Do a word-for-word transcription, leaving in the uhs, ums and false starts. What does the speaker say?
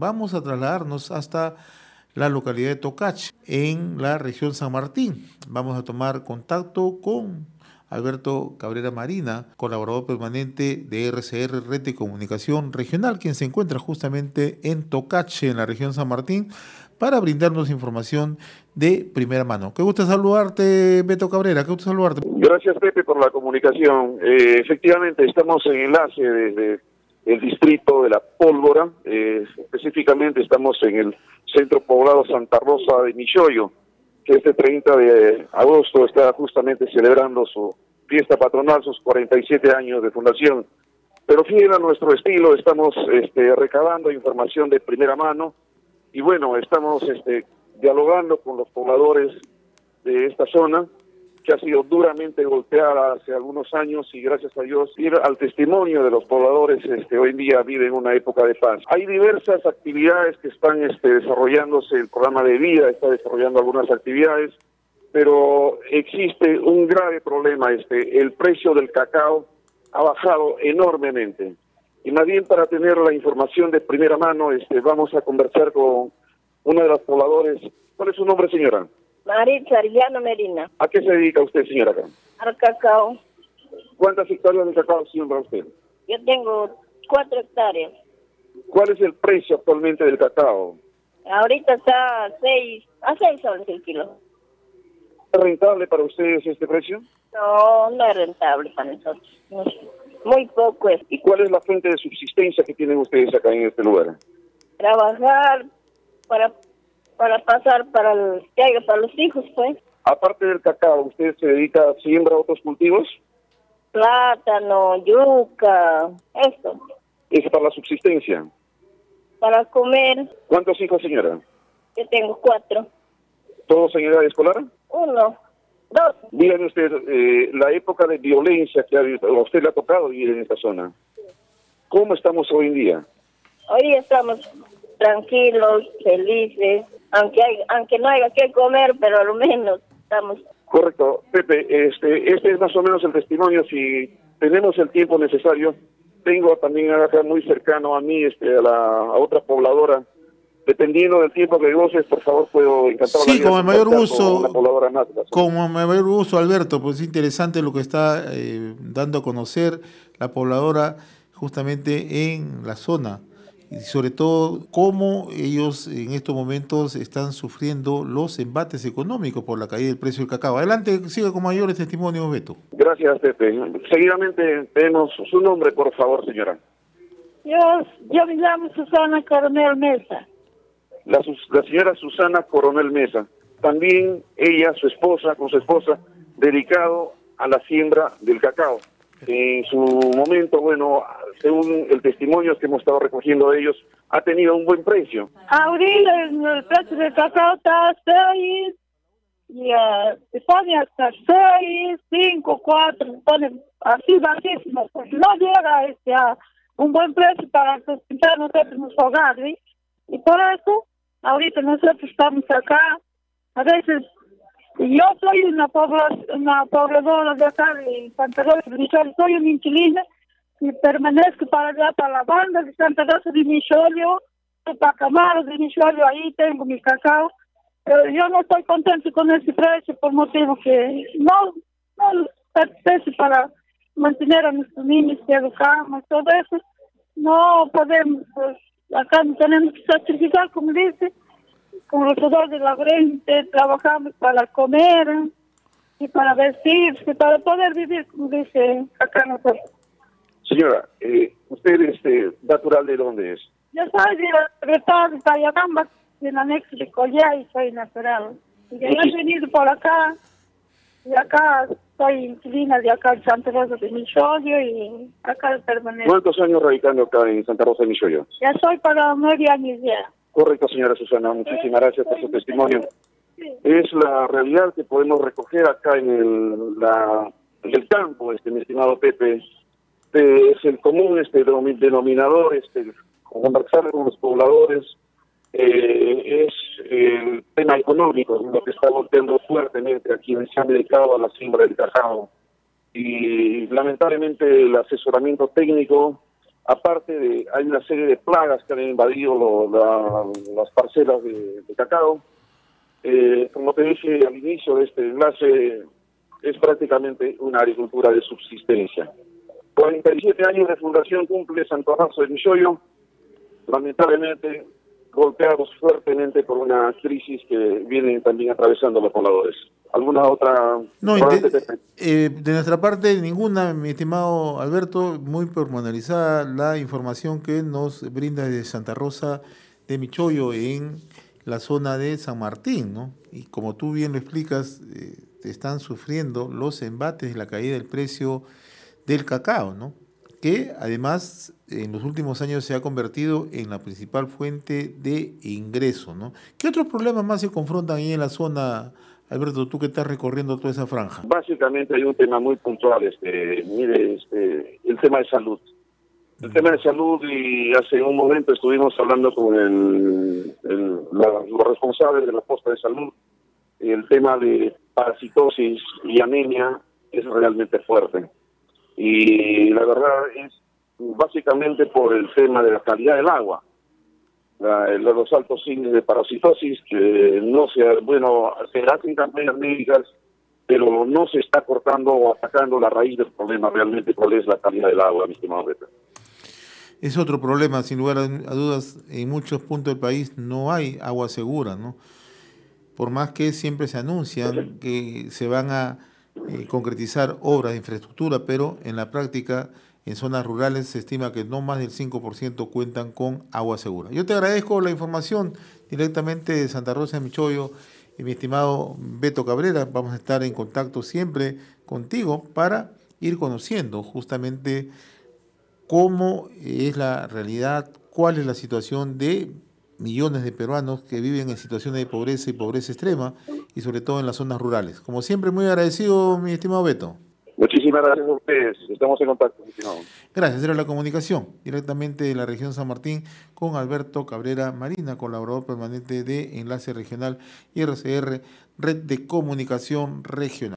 Vamos a trasladarnos hasta la localidad de Tocache, en la región San Martín. Vamos a tomar contacto con Alberto Cabrera Marina, colaborador permanente de R C R, Red de Comunicación Regional, quien se encuentra justamente en Tocache, en la región San Martín, para brindarnos información de primera mano. Qué gusto saludarte, Beto Cabrera, qué gusto saludarte. Gracias, Pepe, por la comunicación. Eh, efectivamente, estamos en enlace desde el distrito de La Pólvora, eh, específicamente estamos en el centro poblado Santa Rosa de Michoyo, que este treinta de agosto está justamente celebrando su fiesta patronal, sus cuarenta y siete años de fundación. Pero fiel a nuestro estilo, estamos este, recabando información de primera mano y bueno, estamos este, dialogando con los pobladores de esta zona, que ha sido duramente golpeada hace algunos años y gracias a Dios, ir al testimonio de los pobladores, este, hoy en día viven una época de paz. Hay diversas actividades que están este, desarrollándose, el programa de vida está desarrollando algunas actividades, pero existe un grave problema, este, el precio del cacao ha bajado enormemente. Y más bien para tener la información de primera mano, este, vamos a conversar con una de las pobladores. ¿Cuál es su nombre, señora? Maritza Arellano Medina. ¿A qué se dedica usted, señora? Al cacao. ¿Cuántas hectáreas de cacao siembra usted? Yo tengo cuatro hectáreas. ¿Cuál es el precio actualmente del cacao? Ahorita está a seis, a seis soles el kilo. ¿Es rentable para ustedes este precio? No, no es rentable para nosotros. No, muy poco es. ¿Y cuál es la fuente de subsistencia que tienen ustedes acá en este lugar? Trabajar para para pasar para el, que haya para los hijos, pues. Aparte del cacao, ¿usted se dedica a siembra otros cultivos? Plátano, yuca, esto. ¿Es para la subsistencia? Para comer. ¿Cuántos hijos, señora? Yo tengo cuatro. ¿Todos en edad escolar? Uno, dos. Dígame usted, eh, la época de violencia que ha habido, a usted le ha tocado vivir en esta zona. ¿Cómo estamos hoy en día? Hoy estamos tranquilos, felices, aunque hay, aunque no haya que comer, pero al menos estamos. Correcto, Pepe, este, este es más o menos el testimonio. Si tenemos el tiempo necesario, tengo también acá muy cercano a mí, este, a la a otra pobladora. Dependiendo del tiempo que goces, por favor, puedo encantado. Sí, con el mayor gusto, con como mayor gusto, Alberto, pues es interesante lo que está eh, dando a conocer la pobladora justamente en la zona. Y sobre todo, cómo ellos en estos momentos están sufriendo los embates económicos por la caída del precio del cacao. Adelante, siga con mayores testimonios, Beto. Gracias, Pepe. Seguidamente tenemos su nombre, por favor, señora. Yo, yo me llamo Susana Coronel Mesa. La, la señora Susana Coronel Mesa. También ella, su esposa, con su esposa, dedicado a la siembra del cacao. En su momento, bueno, según el testimonio que hemos estado recogiendo de ellos, ha tenido un buen precio. Ahorita el precio del cacao está a seis, y uh, se pone hasta seis, cinco, cuatro, se pone así bajísimo, porque no llega este, a un buen precio para sustentar nosotros nuestro hogar, ¿sí? Y por eso, ahorita nosotros estamos acá, a veces. Yo soy una, pobla, una pobladora de acá de Santa Rosa de Michoyo, soy una inquilina y permanezco para allá, para la banda de Santa Rosa de Michoyo, para Camaro de Michoyo, ahí tengo mi cacao. Pero yo no estoy contento con ese precio por motivo que no, no satisfecho para mantener a nuestros niños que educamos, todo eso. No podemos, pues, acá tenemos que sacrificar, como dice, con los sudor de la frente, trabajamos para comer y para vestirse, para poder vivir, como dice acá nosotros. Señora, eh, ¿usted es este, natural de dónde es? Yo soy de Retado de Tayagamba, del anexo de Collá, y soy natural. Y yo he venido por acá, y acá soy inquilina de acá de Santa Rosa de Michoyo, y acá permanezco. ¿Cuántos años radicando acá en Santa Rosa de Michoyo? Ya soy para nueve años ya. Correcto, señora Susana, muchísimas gracias por su testimonio. Es la realidad que podemos recoger acá en el, la, en el campo, este, mi estimado Pepe. Este es el común este denominador, este, conversar con los pobladores, eh, es el tema económico, lo que está golpeando fuertemente a quienes se han dedicado a la siembra del cacao. Y lamentablemente el asesoramiento técnico Aparte de, hay una serie de plagas que han invadido lo, la, las parcelas de, de cacao. Eh, como te dije al inicio de este enlace, es prácticamente una agricultura de subsistencia. cuarenta y siete años de fundación cumple Santo Arroso de Michoyo, lamentablemente golpeados fuertemente por una crisis que vienen también atravesando los pobladores. ¿Alguna otra? No, de, eh, de nuestra parte ninguna, mi estimado Alberto, muy pormenorizada la información que nos brinda de Santa Rosa de Michoyo en la zona de San Martín, ¿no? Y como tú bien lo explicas, eh, están sufriendo los embates y la caída del precio del cacao, ¿no? Que además en los últimos años se ha convertido en la principal fuente de ingreso, ¿no? ¿Qué otros problemas más se confrontan ahí en la zona, Alberto, tú que estás recorriendo toda esa franja? Básicamente hay un tema muy puntual, este, mire, este, el tema de salud. El tema de salud, y hace un momento estuvimos hablando con el, el, la, los responsables de la posta de salud, y el tema de parasitosis y anemia es realmente fuerte. Y la verdad es básicamente por el tema de la calidad del agua, la, los altos índices de parasitosis, que no se, bueno, se hacen campañas médicas, pero no se está cortando o atacando la raíz del problema realmente, cuál es la calidad del agua, mi estimado Beto. Es otro problema, sin lugar a dudas, en muchos puntos del país no hay agua segura, ¿no? Por más que siempre se anuncian que se van a eh, concretizar obras de infraestructura, pero en la práctica, en zonas rurales, se estima que no más del cinco por ciento cuentan con agua segura. Yo te agradezco la información directamente de Santa Rosa de Michoyo, y mi estimado Beto Cabrera. Vamos a estar en contacto siempre contigo para ir conociendo justamente cómo es la realidad, cuál es la situación de millones de peruanos que viven en situaciones de pobreza y pobreza extrema, y sobre todo en las zonas rurales. Como siempre, muy agradecido, mi estimado Beto. Muchísimas gracias a ustedes. Estamos en contacto, mi estimado. Gracias. Era la comunicación directamente de la región San Martín con Alberto Cabrera Marina, colaborador permanente de Enlace Regional I R C R, Red de Comunicación Regional.